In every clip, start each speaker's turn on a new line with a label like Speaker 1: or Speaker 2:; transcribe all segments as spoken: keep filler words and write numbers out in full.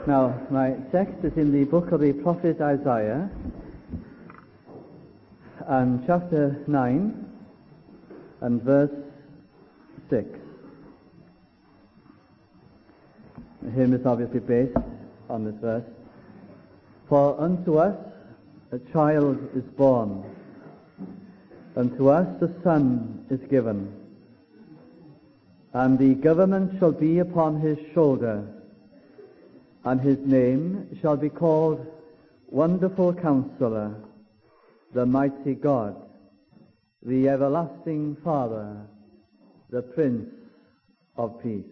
Speaker 1: Now, my text is in the book of the prophet Isaiah, and chapter nine, and verse six. The hymn is obviously based on this verse. For unto us a child is born, unto us a son is given, and the government shall be upon his shoulder, and his name shall be called Wonderful Counselor, the Mighty God, the Everlasting Father, the Prince of Peace.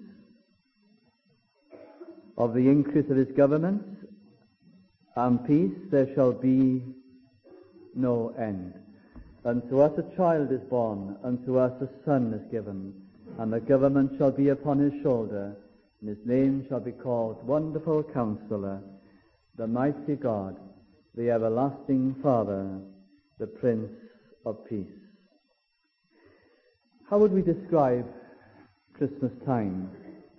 Speaker 1: Of the increase of his government and peace there shall be no end. Unto us a child is born, unto us a son is given, and the government shall be upon his shoulder, and his name shall be called Wonderful Counselor, the Mighty God, the Everlasting Father, the Prince of Peace. How would we describe Christmas time?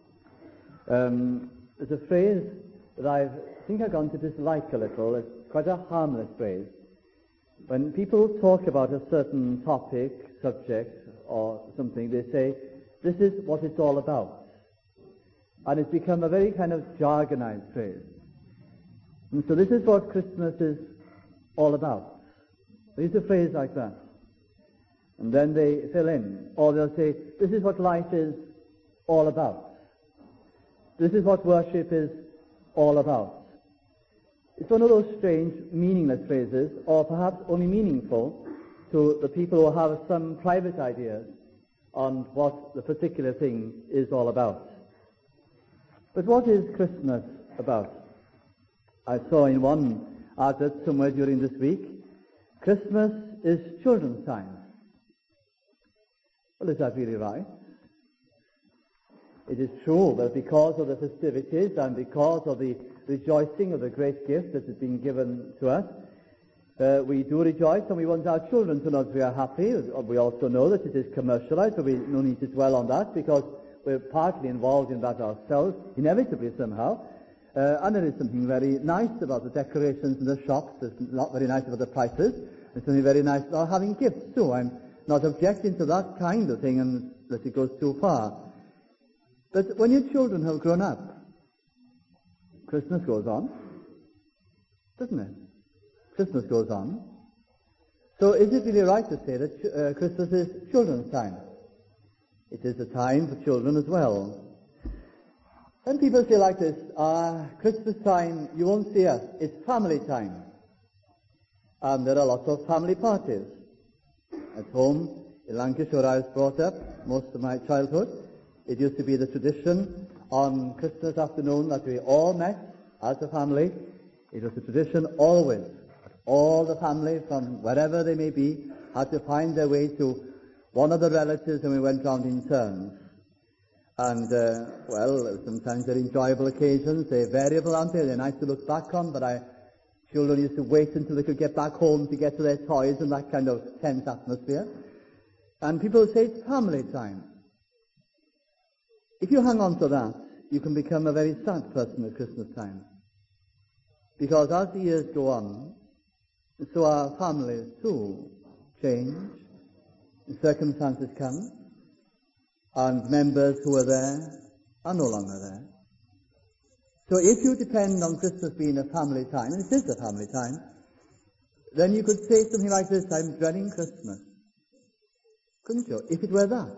Speaker 1: Um, there's a phrase that I've, I think I've gone to dislike a little. It's quite a harmless phrase. When people talk about a certain topic, subject, or something, they say, this is what it's all about. And it's become a very kind of jargonized phrase. And so this is what Christmas is all about. They use a phrase like that. And then they fill in. Or they'll say, this is what life is all about. This is what worship is all about. It's one of those strange, meaningless phrases, or perhaps only meaningful to the people who have some private ideas on what the particular thing is all about. But what is Christmas about? I saw in one advert somewhere during this week, Christmas is children's time. Well, is that really right? It is true that because of the festivities and because of the rejoicing of the great gift that has been given to us, uh, we do rejoice and we want our children to know that we are happy. We also know that it is commercialized, so we no need to dwell on that because we're partly involved in that ourselves, inevitably somehow. Uh, and there is something very nice about the decorations in the shops. There's not very nice about the prices. There's something very nice about having gifts too. I'm not objecting to that kind of thing and that it goes too far. But when your children have grown up, Christmas goes on, doesn't it? Christmas goes on. So is it really right to say that uh, Christmas is children's time? It is a time for children as well. When people say like this, ah, Christmas time, you won't see us, it's family time. And there are lots of family parties. At home, in Lancashire, I was brought up, most of my childhood. It used to be the tradition on Christmas afternoon that we all met as a family. It was a tradition always. All the family, from wherever they may be, had to find their way to one of the relatives, and we went round in turns. And, uh, well, sometimes they're enjoyable occasions. They're variable, aren't they? They're nice to look back on, but I, children used to wait until they could get back home to get to their toys and that kind of tense atmosphere. And people say it's family time. If you hang on to that, you can become a very sad person at Christmas time. Because as the years go on, so our families too change. Circumstances come, and members who are there are no longer there. So if you depend on Christmas being a family time, and it is a family time, then you could say something like this, I'm dreading Christmas. Couldn't you? If it were that.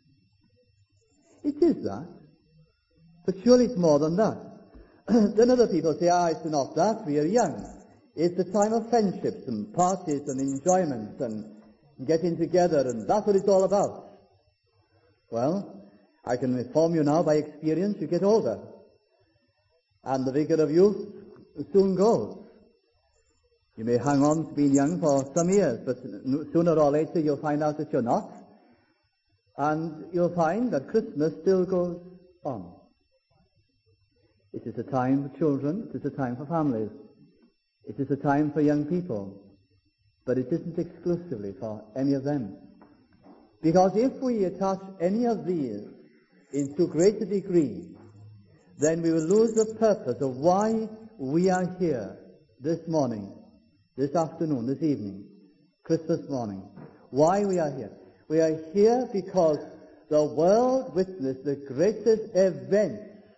Speaker 1: It is that. But surely it's more than that. Then other people say, ah, it's not that, we are young. It's the time of friendships and parties and enjoyments and getting together, and that's what it's all about. Well, I can inform you now by experience, you get older. And the vigor of youth soon goes. You may hang on to being young for some years, but sooner or later you'll find out that you're not. And you'll find that Christmas still goes on. It is a time for children, it is a time for families. It is a time for young people. But it isn't exclusively for any of them. Because if we attach any of these in too great a degree then we will lose the purpose of why we are here this morning, this afternoon, this evening, Christmas morning. Why we are here. We are here because the world witnessed the greatest event.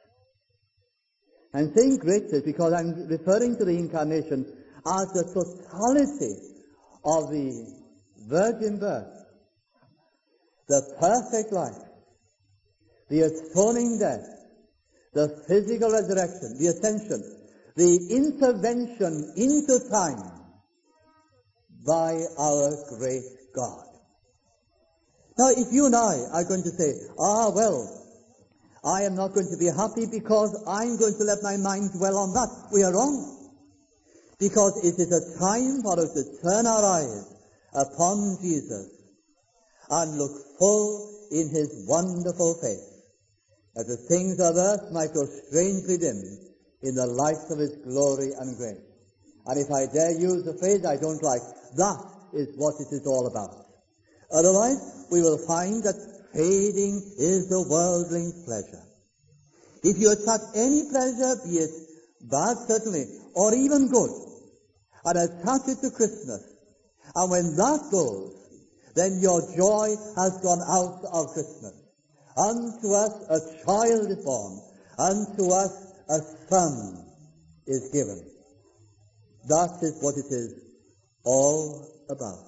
Speaker 1: I'm saying greatest because I'm referring to the incarnation as the totality of the virgin birth, the perfect life, the atoning death, the physical resurrection, the ascension, the intervention into time by our great God. Now, if you and I are going to say, ah, well, I am not going to be happy because I'm going to let my mind dwell on that, we are wrong. Because it is a time for us to turn our eyes upon Jesus and look full in his wonderful face, that the things of earth might grow strangely dim in the light of his glory and grace. And if I dare use the phrase I don't like, that is what it is all about. Otherwise, we will find that fading is the worldling's pleasure. If you attach any pleasure, be it bad certainly, or even good, and attach it to Christmas, and when that goes, then your joy has gone out of Christmas. Unto us a child is born, unto us a son is given. That is what it is all about.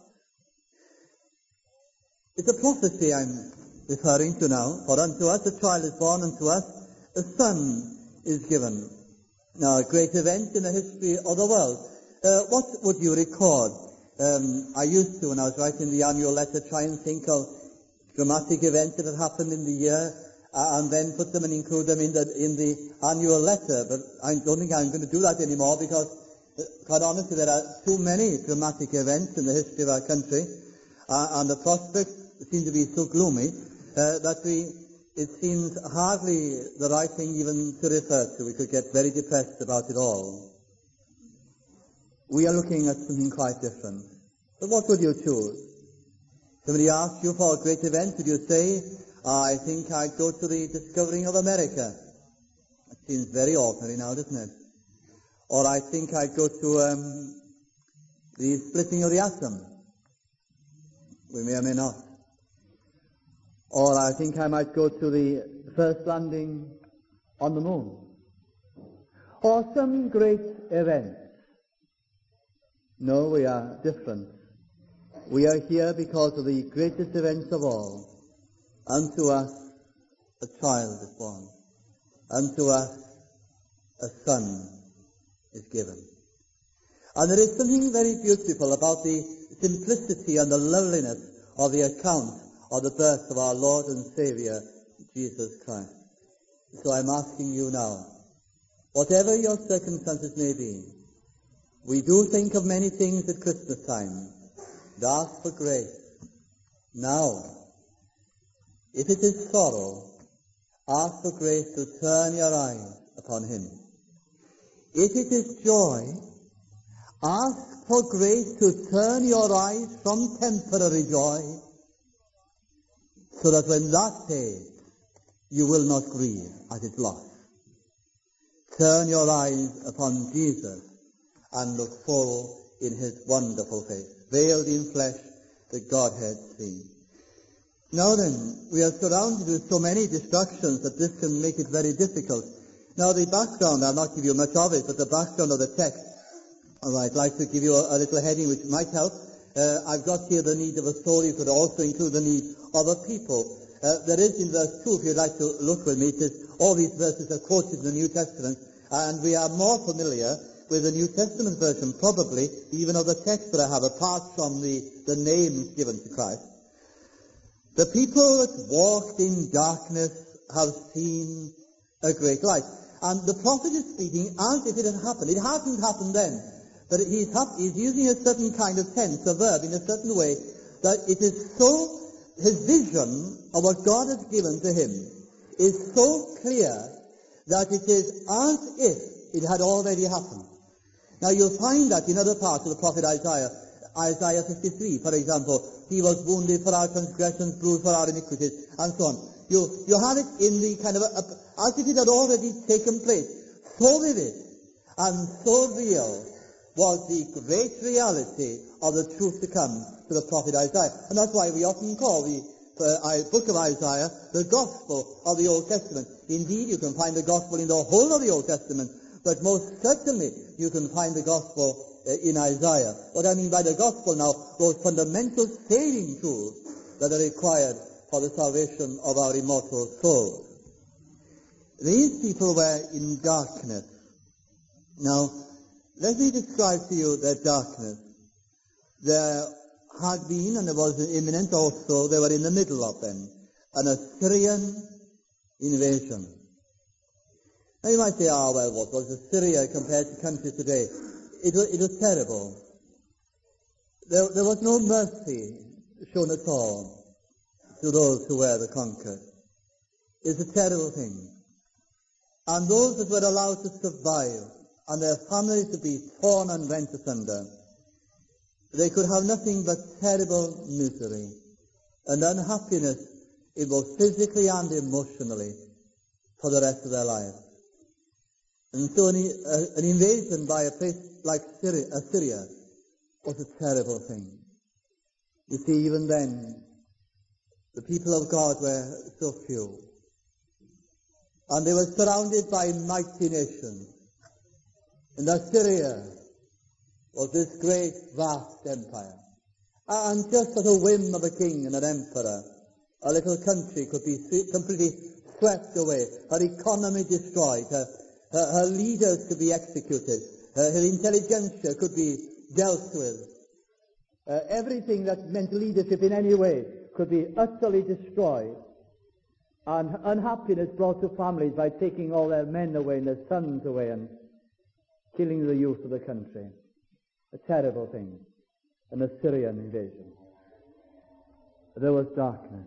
Speaker 1: It's a prophecy I'm referring to now. For unto us a child is born, unto us a son is given. Now, a great event in the history of the world. Uh, what would you record? Um, I used to, when I was writing the annual letter, try and think of dramatic events that had happened in the year, uh, and then put them and include them in the in the annual letter. But I don't think I'm going to do that anymore because, uh, quite honestly, there are too many dramatic events in the history of our country, uh, and the prospects seem to be so gloomy uh, that we it seems hardly the right thing even to refer to. We could get very depressed about it all. We are looking at something quite different. But what would you choose? Somebody asks you for a great event, would you say, I think I'd go to the discovering of America? It seems very ordinary now, doesn't it? Or I think I'd go to um, the splitting of the atom. We may or may not. Or I think I might go to the first landing on the moon. Or some great event. No, we are different. We are here because of the greatest events of all. Unto us a child is born. Unto us a son is given. And there is something very beautiful about the simplicity and the loveliness of the account of the birth of our Lord and Savior, Jesus Christ. So I'm asking you now, whatever your circumstances may be, we do think of many things at Christmas time and ask for grace. Now, if it is sorrow, ask for grace to turn your eyes upon him. If it is joy, ask for grace to turn your eyes from temporary joy, so that when that fades, you will not grieve at its loss. Turn your eyes upon Jesus and look full in his wonderful face, veiled in flesh, the Godhead seen. Now then, we are surrounded with so many distractions that this can make it very difficult. Now the background, I'll not give you much of it, but the background of the text, I'd like to give you a, a little heading which might help. Uh, I've got here the need of a soul. You could also include the need of a people. Uh, there is in verse two, if you'd like to look with me, it says all these verses are quoted in the New Testament, and we are more familiar with the New Testament version, probably, even of the text that I have, apart from the, the names given to Christ. The people that walked in darkness have seen a great light. And the prophet is speaking as if it had happened. It hasn't happened then. But he's, he's using a certain kind of tense, a verb, in a certain way, that it is so, his vision of what God has given to him is so clear that it is as if it had already happened. Now you'll find that in other parts of the prophet Isaiah, Isaiah fifty-three, for example, he was wounded for our transgressions, bruised for our iniquities, and so on.
Speaker 2: You, you have it in the kind of, a, a, as if it had already taken place. So vivid and so real was the great reality of the truth to come to the prophet Isaiah. And that's why we often call the uh, book of Isaiah the gospel of the Old Testament. Indeed, you can find the gospel in the whole of the Old Testament, but most certainly you can find the gospel uh, in Isaiah. What I mean by the gospel now, those fundamental saving truths that are required for the salvation of our immortal souls. These people were in darkness. Now, let me describe to you their darkness. There had been, and there was an imminent also, they were in the middle of them, an Assyrian invasion. Now you might say, ah, well, what was Assyria compared to countries today? It was, it was terrible. There, there was no mercy shown at all to those who were the conquered. It's a terrible thing. And those that were allowed to survive, and their families to be torn and rent asunder, they could have nothing but terrible misery and unhappiness, both physically and emotionally, for the rest of their lives. And so an, uh, an invasion by a place like Syria, Assyria was a terrible thing. You see, even then, the people of God were so few. And they were surrounded by mighty nations. And Assyria was this great, vast empire. And just at a whim of a king and an emperor, a little country could be completely swept away, her economy destroyed, her, her, her leaders could be executed, her, her intelligentsia could be dealt with. Uh, everything that meant leadership in any way could be utterly destroyed, and unhappiness brought to families by taking all their men away and their sons away and killing the youth of the country. A terrible thing, an Assyrian invasion. There was darkness.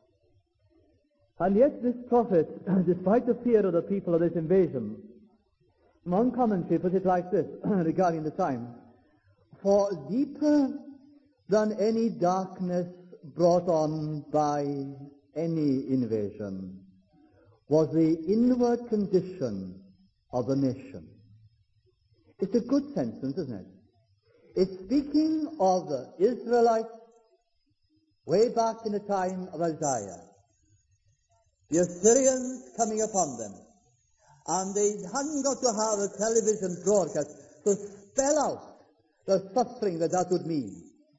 Speaker 2: And yet this prophet, despite the fear of the people of this invasion, one commentary puts it like this regarding the time: for deeper than any darkness brought on by any invasion was the inward condition of the nation. It's a good sentence, isn't it? It's speaking of the Israelites way back in the time of Isaiah. The Assyrians coming upon them. And they hadn't got to have a television broadcast to spell out the suffering that that would mean.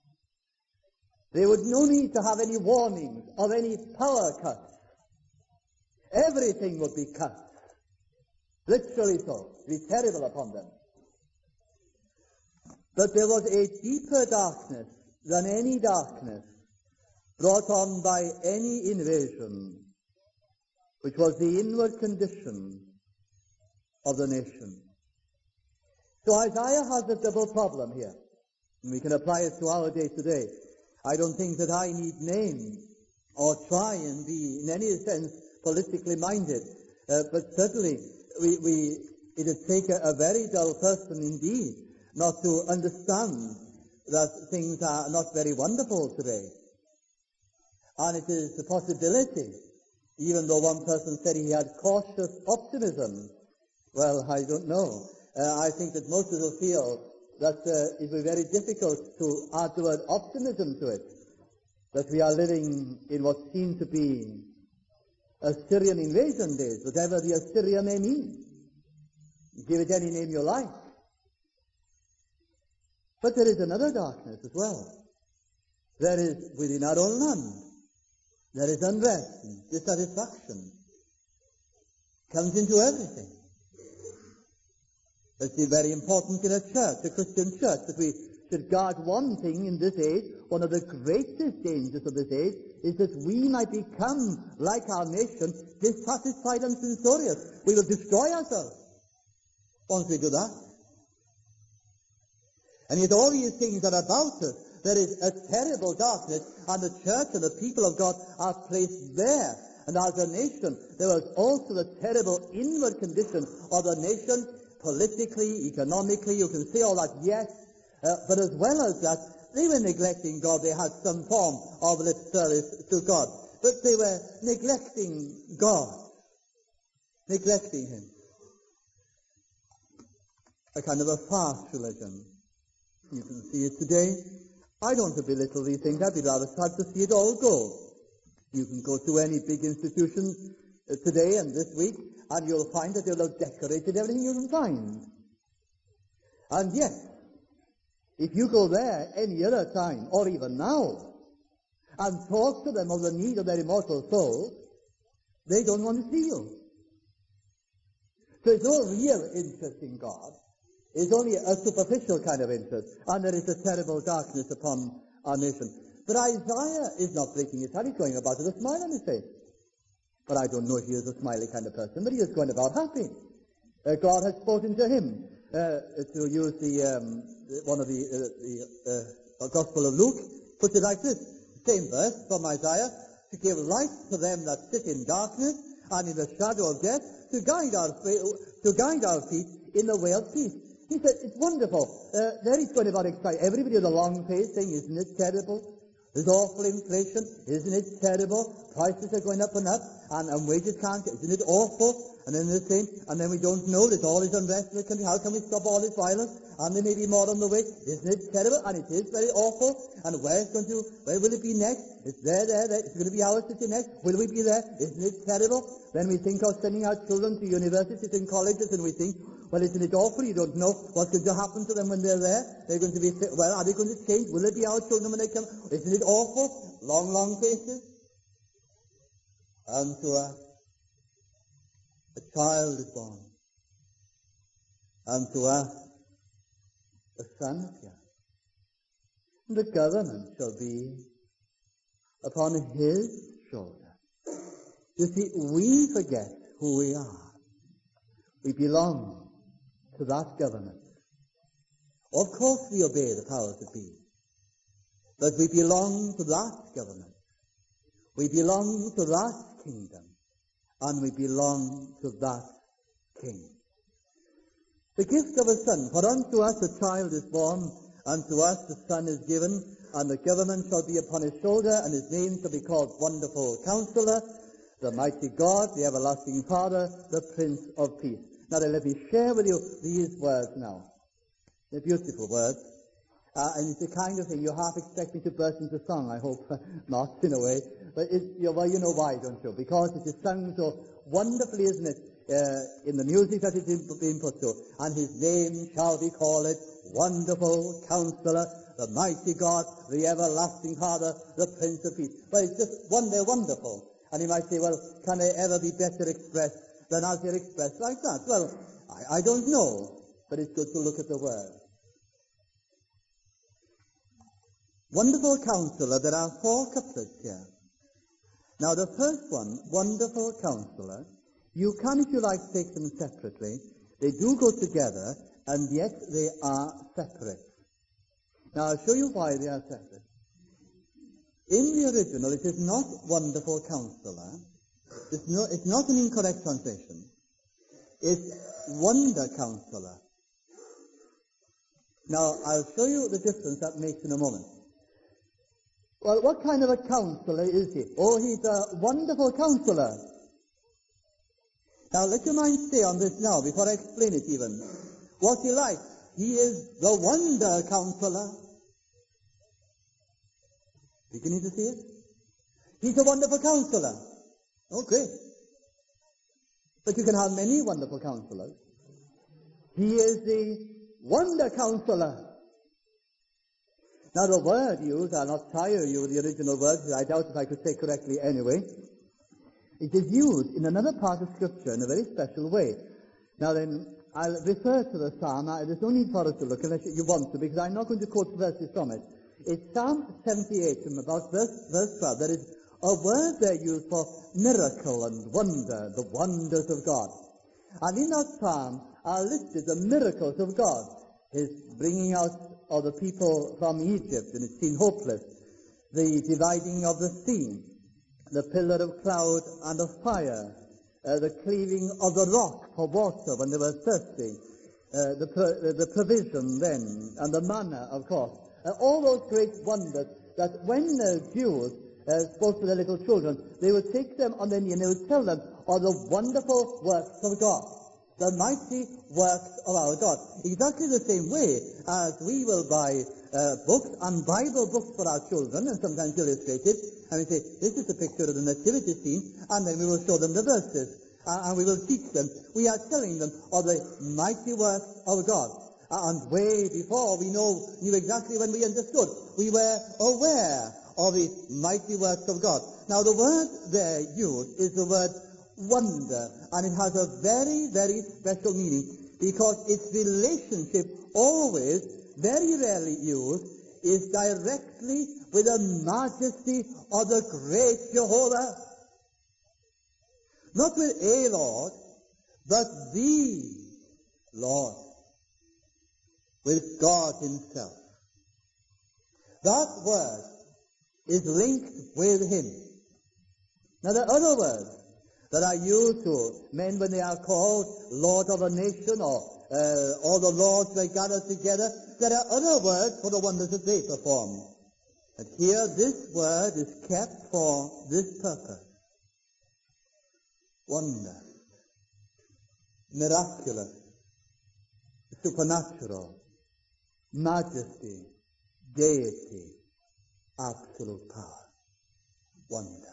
Speaker 2: There would no need to have any warnings of any power cuts. Everything would be cut. Literally so. It would be terrible upon them. But there was a deeper darkness than any darkness brought on by any invasion, which was the inward condition of the nation. So Isaiah has a double problem here. And we can apply it to our day today. I don't think that I need name or try and be in any sense politically minded. Uh, but certainly we, we, it would take a, a very dull person indeed not to understand that things are not very wonderful today. And it is a possibility, even though one person said he had cautious optimism. Well, I don't know. Uh, I think that most of us feel that uh, it will be very difficult to add the word optimism to it, that we are living in what seem to be Assyrian invasion days, whatever the Assyria may mean. Give it any name you like. But there is another darkness as well. There is, within our own land, there is unrest and dissatisfaction. Comes into everything. It's very important in a church, a Christian church, that we should guard one thing in this age. One of the greatest dangers of this age is that we might become, like our nation, dissatisfied and censorious. We will destroy ourselves once we do that. And yet all these things are about us. There is a terrible darkness, and the church and the people of God are placed there. And as a nation, there was also the terrible inward condition of the nation, politically, economically. You can say all that, yes. Uh, but as well as that, they were neglecting God. They had some form of lip service to God. but they were neglecting God, neglecting him. A kind of a fast religion. You can see it today. I don't belittle these things. I'd be rather sad to see it all go. You can go to any big institution uh, today and this week, and you'll find that they'll have decorated everything you can find. And yet, if you go there any other time, or even now, and talk to them of the need of their immortal souls, they don't want to see you. So there's no real interest in God. It's only a superficial kind of interest, and there is a terrible darkness upon our nation. But Isaiah is not breaking his heart. He's going about with a smile on his face. But I don't know if he is a smiley kind of person, but he is going about happy. Uh, God has spoken to him. Uh, to use the um, one of the, uh, the uh, Gospel of Luke, puts it like this. Same verse from Isaiah. To give light to them that sit in darkness and in the shadow of death, to guide our, to guide our feet in the way of peace. He said, it's wonderful. Uh, there he's going about excited. Everybody with a long face saying, isn't it terrible? There's awful inflation. Isn't it terrible? Prices are going up and up, and, and wages can't get. Isn't it awful? And then they're saying, and then we don't know, there's all this unrest in the country. How can we stop all this violence? And there may be more on the way. Isn't it terrible? And it is very awful. And where's going to, where will it be next? It's there, there, there. It's going to be our city next. Will we be there? Isn't it terrible? Then we think of sending our children to universities and colleges, and we think, well, isn't it awful? You don't know what's going to happen to them when they're there. They're going to be, well, are they going to change? Will it be our children when they come? Isn't it awful? Long, long faces. And to us, a child is born. And to us, a son is young. The government shall be upon his shoulder. You see, we forget who we are. We belong to that government. Of course we obey the powers that be, but we belong to that government. We belong to that kingdom, and we belong to that king. The gift of a son, for unto us a child is born, unto us a son is given, and the government shall be upon his shoulder, and his name shall be called Wonderful Counselor, the Mighty God, the Everlasting Father, the Prince of Peace. Now then, let me share with you these words now. They're beautiful words. Uh, and it's the kind of thing you half expect me to burst into song. I hope not, in a way. But it, you know, well, you know why, don't you? Because it is sung so wonderfully, isn't it, uh, in the music that is being put to. And his name shall be called Wonderful Counselor, the Mighty God, the Everlasting Father, the Prince of Peace. But it's just one, they're wonderful. And you might say, well, can they ever be better expressed than as they're expressed like that? Well, I, I don't know, but it's good to look at the word. Wonderful Counselor, there are four couplets here. Now the first one, Wonderful Counselor, you can, if you like, take them separately. They do go together, and yet they are separate. Now I'll show you why they are separate. In the original, it is not Wonderful Counselor. It's, no, it's not an incorrect translation. It's Wonder Counselor. Now, I'll show you the difference that makes in a moment. Well, what kind of a counselor is he? Oh, he's a wonderful counselor. Now, let your mind stay on this now, before I explain it even. What's he like? He is the Wonder Counselor. Beginning to see it? He's a wonderful counselor. Oh, great. But you can have many wonderful counselors. He is the Wonder Counselor. Now, the word used, I'll not tire you with the original word, because I doubt if I could say correctly anyway. It is used in another part of Scripture in a very special way. Now then, I'll refer to the psalm. Now, there's no need for us to look unless you want to, because I'm not going to quote verses from it. It's Psalm seventy-eight, from about verse, verse twelve. There is a word there used for miracle and wonder, the wonders of God. And in that psalm are listed the miracles of God. His bringing out of the people from Egypt, and it seemed hopeless. The dividing of the sea, the pillar of cloud and of fire, uh, the cleaving of the rock for water when they were thirsty, uh, the, pro- the provision then, and the manna, of course. Uh, all those great wonders that when the Jews uh, spoke to their little children, they would take them on their knee and they would tell them of the wonderful works of God, the mighty works of our God. Exactly the same way as we will buy uh, books and Bible books for our children, and sometimes illustrated, and we say, this is a picture of the nativity scene, and then we will show them the verses, uh, and we will teach them. We are telling them of the mighty works of God. Uh, and way before we know, knew exactly when we understood, we were aware of the mighty works of God. Now the word there used is the word wonder, and it has a very, very special meaning, because its relationship always, very rarely used, is directly with the majesty of the great Jehovah. Not with a Lord, but the Lord, with God himself. That word is linked with him. Now there are other words that are used to men when they are called Lord of a nation, or uh, all the lords they gather together. There are other words for the wonders that they perform. But here this word is kept for this purpose. Wonder, miraculous, supernatural, majesty, deity, absolute power. Wonder.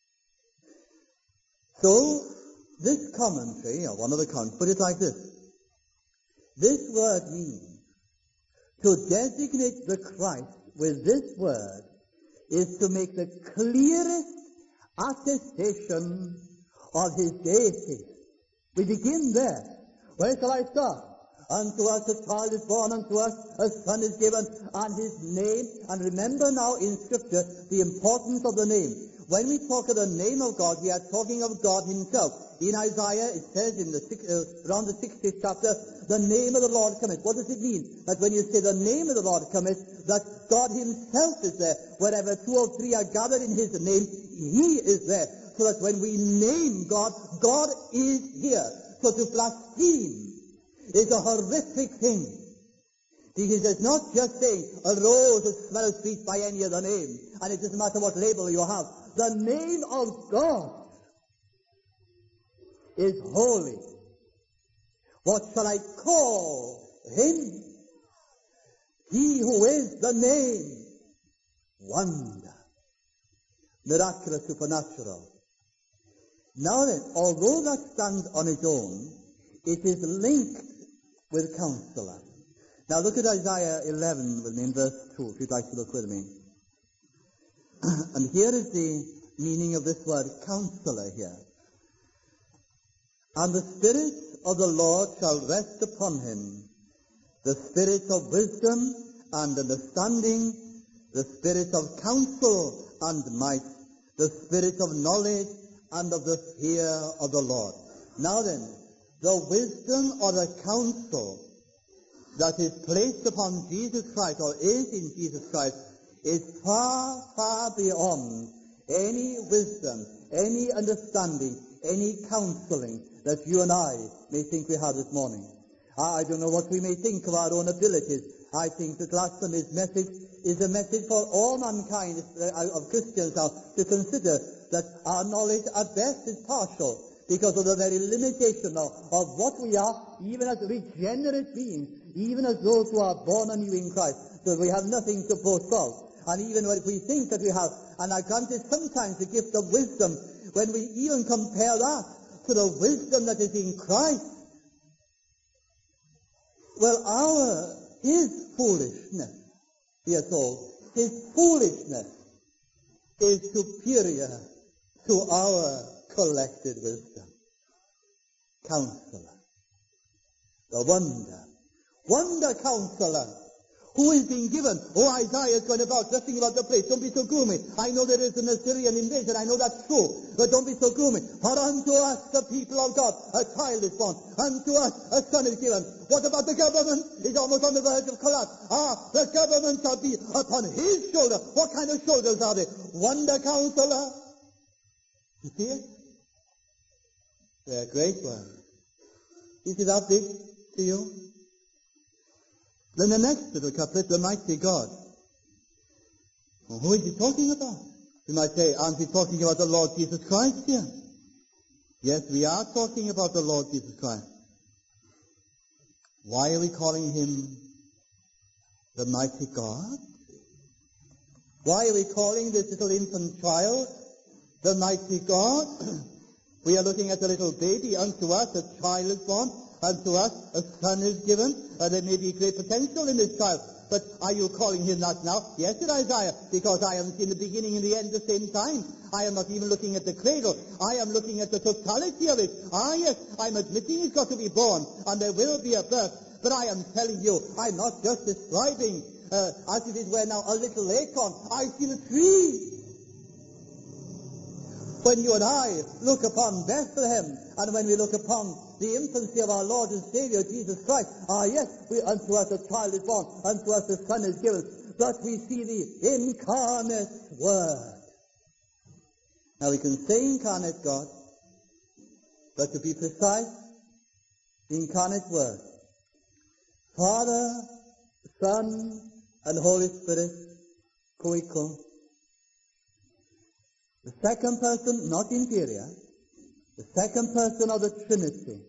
Speaker 2: So, this commentary, or one of the comments, put it like this. This word means, to designate the Christ with this word is to make the clearest attestation of his deity. We begin there. Where shall I start? Unto us a child is born, unto us a son is given, and his name, and remember now in Scripture the importance of the name. When we talk of the name of God, we are talking of God himself. In Isaiah, it says in the six, uh, around the sixtieth chapter, the name of the Lord cometh. What does it mean? That when you say the name of the Lord cometh, that God himself is there. Wherever two or three are gathered in his name, he is there. So that when we name God, God is here. So to blaspheme is a horrific thing. Because it's not just saying a rose that smells sweet by any other name, and it doesn't matter what label you have. The name of God is holy. What shall I call him? He who is the name. Wonder. Miraculous, supernatural. Now then, although that stands on its own, it is linked with Counselor. Now look at Isaiah eleven with me in verse two, if you'd like to look with me. And here is the meaning of this word, Counselor, here. And the Spirit of the Lord shall rest upon him, the Spirit of wisdom and understanding, the Spirit of counsel and might, the Spirit of knowledge and of the fear of the Lord. Now then, the wisdom or the counsel that is placed upon Jesus Christ, or is in Jesus Christ, is far, far beyond any wisdom, any understanding, any counseling that you and I may think we have this morning. I don't know what we may think of our own abilities. I think that last Sunday's message is a message for all mankind of Christians now to consider that our knowledge at best is partial because of the very limitation of, of what we are, even as regenerate beings, even as those who are born anew in Christ. So we have nothing to boast of. And even if we think that we have, and I granted sometimes the gift of wisdom, when we even compare that to the wisdom that is in Christ, well, our, his foolishness, we are told, his foolishness is superior to our collected wisdom. Counselor. The wonder. Wonder Counselor. Who is being given? Oh, Isaiah is going about, just think about the place. Don't be so gloomy. I know there is an Assyrian invasion. I know that's true. But don't be so gloomy. For unto us, the people of God, a child is born. Unto us, a son is given. What about the government? It's almost on the verge of collapse. Ah, the government shall be upon his shoulder. What kind of shoulders are they? Wonder Counselor. You see it? They're great words. Is it that big to you? Then the next little couplet, the mighty God. Well, who is he talking about? You might say, aren't we talking about the Lord Jesus Christ here? Yes, we are talking about the Lord Jesus Christ. Why are we calling him the mighty God? Why are we calling this little infant child the mighty God? We are looking at a little baby. Unto us a child is born. Unto us a son is given. Uh, there may be great potential in this child. But are you calling him that now? Yes, said Isaiah, because I am in the beginning and the end at the same time. I am not even looking at the cradle. I am looking at the totality of it. Ah, yes, I'm admitting he's got to be born, and there will be a birth. But I am telling you, I'm not just describing, uh, as if it were now a little acorn. I see the tree. When you and I look upon Bethlehem, and when we look upon the infancy of our Lord and Savior, Jesus Christ, ah, yes, we, unto us a child is born, unto us a son is given, but we see the incarnate Word. Now we can say incarnate God, but to be precise, the incarnate Word. Father, Son, and Holy Spirit, co-equal. The second person, not inferior, the second person of the Trinity.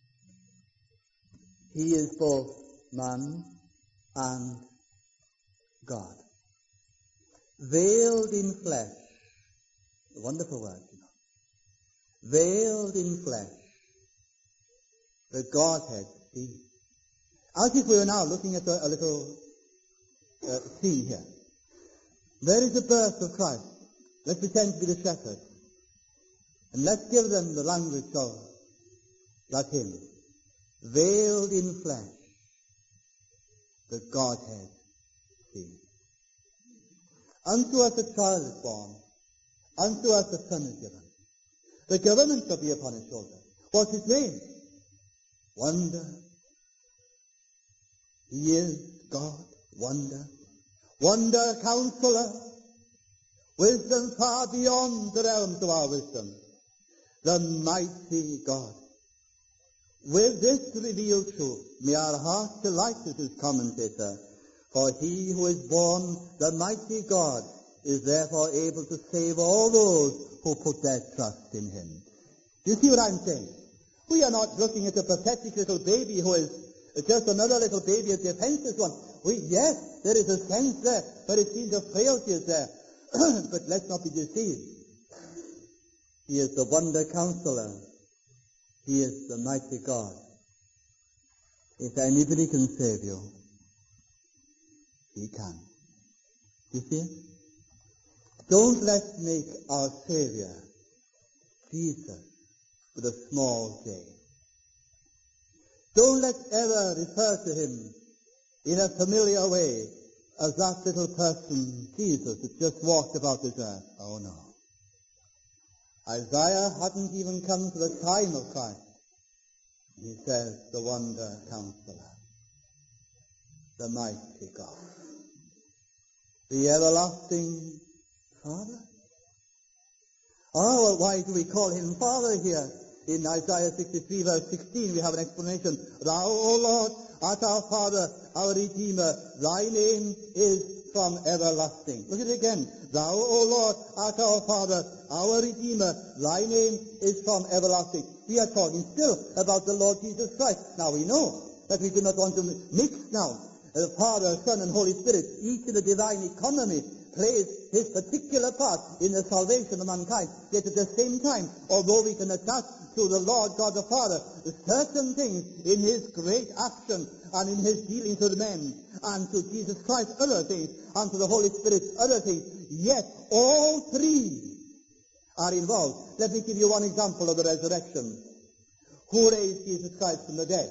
Speaker 2: He is both man and God. Veiled in flesh. A wonderful word, you know. Veiled in flesh. The Godhead seen. As if we were now looking at a, a little uh, scene here. There is the birth of Christ. Let's pretend to be the shepherd. And let's give them the language of that hymn. Veiled in flesh, the Godhead seen. Unto us a child is born. Unto us a son is given. The government shall be upon his shoulder. What's his name? Wonder. He is God. Wonder. Wonder, Counselor. Wisdom far beyond the realms of our wisdom. The mighty God. With this revealed truth, may our hearts delight, as his commentator, for he who is born, the mighty God, is therefore able to save all those who put their trust in him. Do you see what I'm saying? We are not looking at a pathetic little baby who is just another little baby, a defenseless one. We, yes, there is a sense there, but it seems a frailty is there. But let's not be deceived. He is the wonder counselor. He is the mighty God. If anybody can save you, he can. You see it? Don't let's make our Savior Jesus with a small j. Don't let's ever refer to him in a familiar way as that little person, Jesus, that just walked about this earth. Oh no. Isaiah hadn't even come to the time of Christ. He says, the wonder counselor, the mighty God, the everlasting Father. Oh, well, why do we call him Father here? In Isaiah sixty-three, verse sixteen, we have an explanation. Thou, O Lord, art our Father, our Redeemer. Thy name is from everlasting. Look at it again. Thou, O Lord, art our Father, our Redeemer. Thy name is from everlasting. We are talking still about the Lord Jesus Christ. Now we know that we do not want to mix now the Father, Son, and Holy Spirit. Each in the divine economy plays his particular part in the salvation of mankind. Yet at the same time, although we can attach to the Lord God the Father certain things in his great action and in his dealings with men, and to Jesus Christ other things, and to the Holy Spirit other things, yet all three are involved. Let me give you one example of the resurrection. Who raised Jesus Christ from the dead?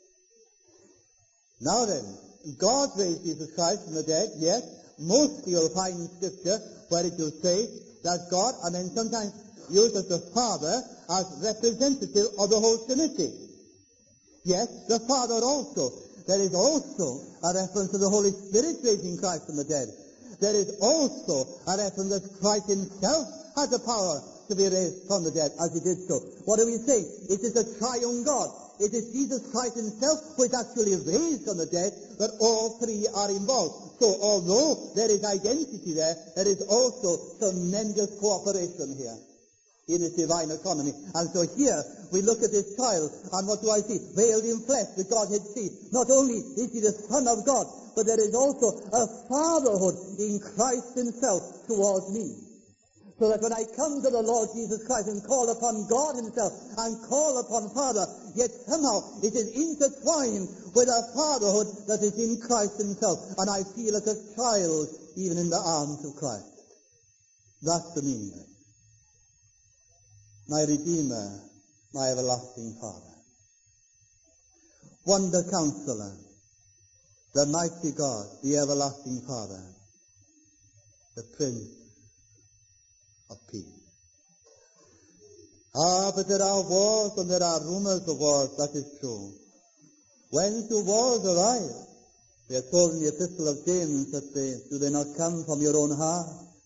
Speaker 2: Now then, God raised Jesus Christ from the dead, yes. Mostly you'll find in Scripture where it will say that God, and then sometimes uses the Father as representative of the whole Trinity. Yes, the Father also. There is also a reference to the Holy Spirit raising Christ from the dead. There is also a reference that Christ himself had the power to be raised from the dead, as he did so. What do we say? It is a triune God. it is Jesus Christ himself who is actually raised from the dead, that all three are involved. So although there is identity there, there is also tremendous cooperation here in his divine economy. And so here we look at this child, and what do I see? Veiled in flesh, the Godhead seed. Not only is he the Son of God, but there is also a fatherhood in Christ himself towards me. So that when I come to the Lord Jesus Christ and call upon God himself and call upon Father, yet somehow it is intertwined with a fatherhood that is in Christ himself. And I feel like a child even in the arms of Christ. That's the meaning of it. My Redeemer, my everlasting Father. Wonder Counselor, the mighty God, the everlasting Father, the Prince of Peace. Ah, but there are wars and there are rumors of wars, that is true. When do wars arise? We are told in the Epistle of James that they, do they not come from your own heart?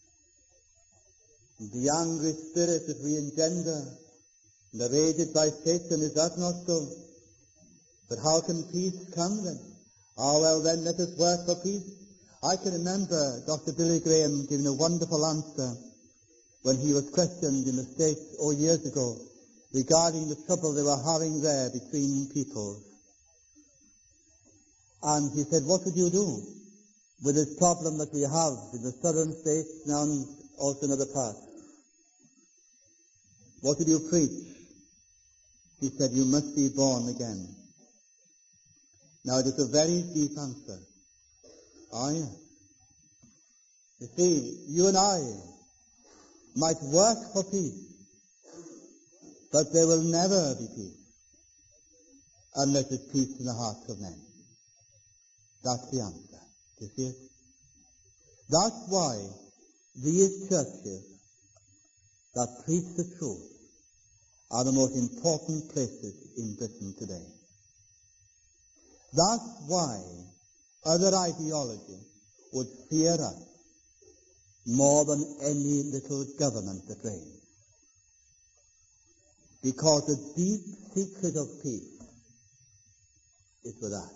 Speaker 2: The angry spirit that we engender, narrated by Satan, is that not so? But how can peace come then? Ah, well then, let us work for peace. I can remember Doctor Billy Graham giving a wonderful answer when he was questioned in the States, oh, years ago, regarding the trouble they were having there between peoples. And he said, what would you do with this problem that we have in the southern states now and also in other parts? What would you preach? He said, you must be born again. Now, it is a very deep answer. Ah, yes. You see, you and I might work for peace, but there will never be peace unless there's peace in the hearts of men. That's the answer. Do you see it? That's why these churches that preach the truth are the most important places in Britain today. That's why other ideology would fear us more than any little government that reigns. Because the deep secret of peace is with us.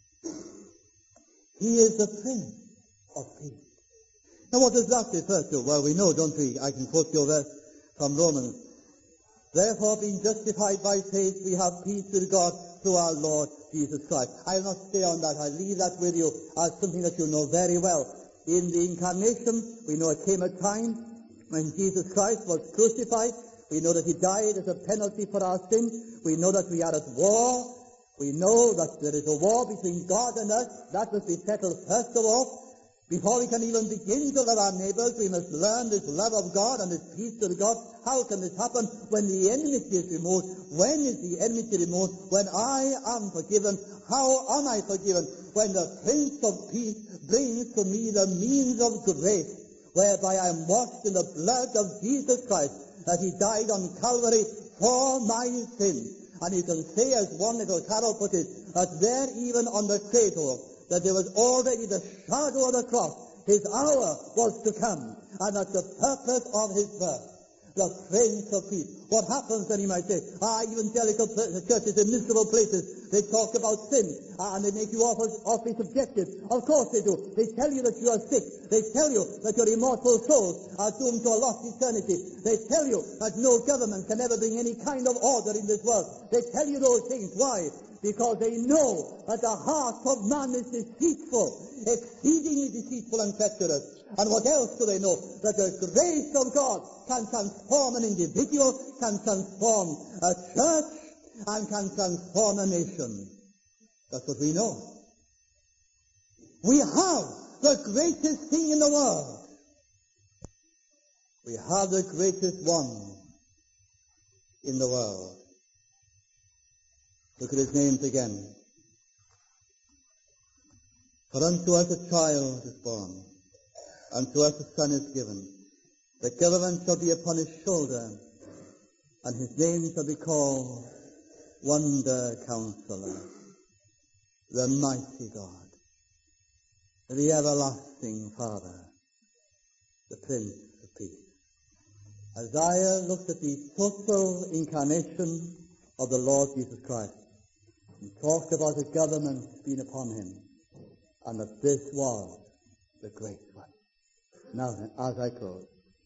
Speaker 2: He is the Prince of Peace. Now what does that refer to? Well, we know, don't we? I can quote your verse from Romans. Therefore, being justified by faith, we have peace with God through our Lord Jesus Christ. I will not stay on that. I leave that with you as something that you know very well. In the Incarnation, we know it came a time when Jesus Christ was crucified. We know that he died as a penalty for our sin. We know that we are at war. We know that there is a war between God and us. That must be settled first of all. Before we can even begin to love our neighbors, we must learn this love of God and this peace with God. How can this happen? When the enmity is removed. When is the enmity removed? When I am forgiven. How am I forgiven? When the Prince of Peace brings to me the means of grace, whereby I am washed in the blood of Jesus Christ, that he died on Calvary for my sins. And you can say, as one little carol put it, that there even on the cradle, that there was already the shadow of the cross. His hour was to come, and that's the purpose of his birth, the Prince of Peace. What happens then, you might say, ah, evangelical churches in miserable places, they talk about sin, ah, and they make you awfully, awfully subjective. Of course they do. They tell you that you are sick. They tell you that your immortal souls are doomed to a lost eternity. They tell you that no government can ever bring any kind of order in this world. They tell you those things. Why? Because they know that the heart of man is deceitful, exceedingly deceitful and treacherous. And what else do they know? That the grace of God can transform an individual, can transform a church, and can transform a nation. That's what we know. We have the greatest thing in the world. We have the greatest one in the world. Look at his names again. For unto us a child is born, unto us a son is given. The government shall be upon his shoulder, and his name shall be called Wonder Counselor, the Mighty God, the Everlasting Father, the Prince of Peace. Isaiah looked at the total incarnation of the Lord Jesus Christ. He talked about a government being upon him, and that this was the great one. Now then, as I close,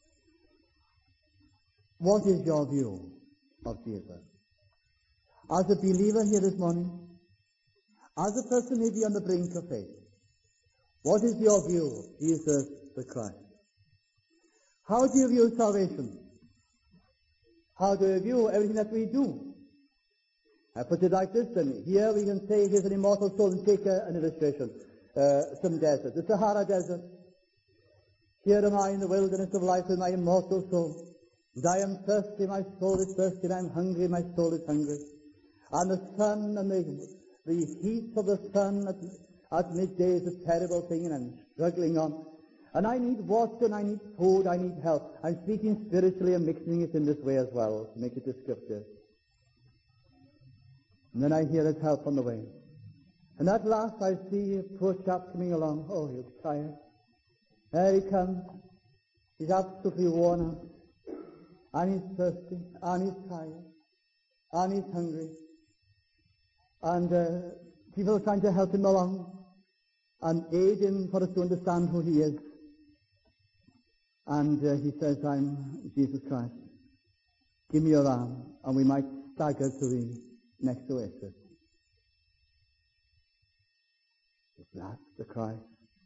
Speaker 2: what is your view of Jesus? As a believer here this morning, as a person maybe on the brink of faith, what is your view of Jesus the Christ? How do you view salvation? How do you view everything that we do? I put it like this, and here we can say here's an immortal soul, and take a, an illustration. Uh, some desert, the Sahara Desert. Here am I in the wilderness of life with my immortal soul. And I am thirsty, my soul is thirsty, and I am hungry, my soul is hungry. And the sun and the, the heat of the sun at, at midday is a terrible thing, and I'm struggling on. And I need water, and I need food, I need help. I'm speaking spiritually and mixing it in this way as well, to make it descriptive. And then I hear his help on the way. And at last I see a poor chap coming along. Oh, he looks tired. There he comes. He's absolutely worn out. And he's thirsty. And he's tired. And he's hungry. And uh, people are trying to help him along and aid him for us to understand who he is. And uh, he says, I'm Jesus Christ. Give me your arm, and we might stagger to the next oasis. Is that the Christ?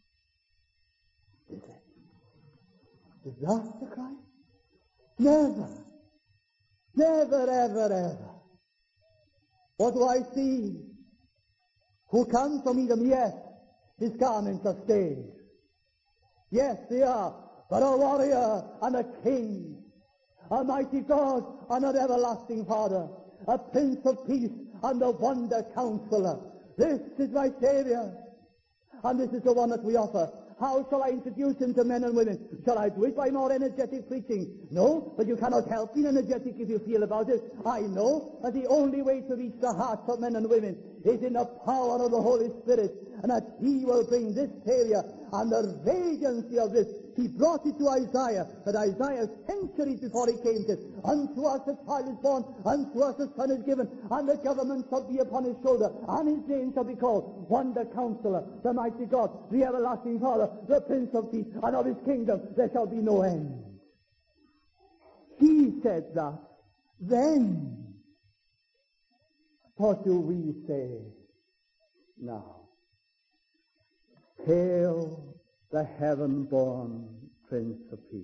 Speaker 2: Is it? Is that the Christ? Never. Never, ever, ever. What do I see? Who comes from Edom? Yes, his garments are stained. Yes, they are. But a warrior and a king, a mighty God and an everlasting Father, a Prince of Peace and a Wonder Counselor. This is my Savior. And this is the one that we offer. How shall I introduce him to men and women? Shall I do it by more energetic preaching? No, but you cannot help being energetic if you feel about it. I know that the only way to reach the hearts of men and women is in the power of the Holy Spirit, and that he will bring this Savior and the radiancy of this. He brought it to Isaiah, that Isaiah, centuries before he came, said, unto us a child is born, unto us a son is given, and the government shall be upon his shoulder, and his name shall be called Wonder Counselor, the mighty God, the everlasting Father, the Prince of Peace, and of his kingdom there shall be no end. He said that then. What do we say now? Hail the heaven-born Prince of Peace.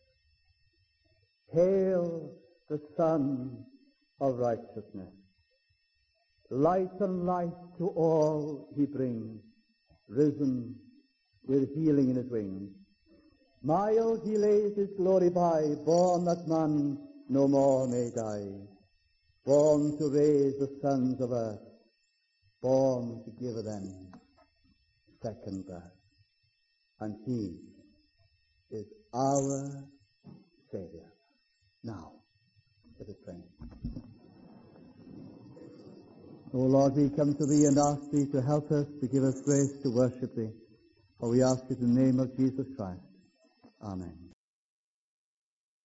Speaker 2: Hail the Son of Righteousness. Light and life to all he brings, risen with healing in his wings. Mild he lays his glory by, born that man no more may die, born to raise the sons of earth, born to give them second birth. And he is our Savior. Now, let us pray. O Lord, we come to thee and ask thee to help us, to give us grace to worship thee. For we ask it in the name of Jesus Christ. Amen.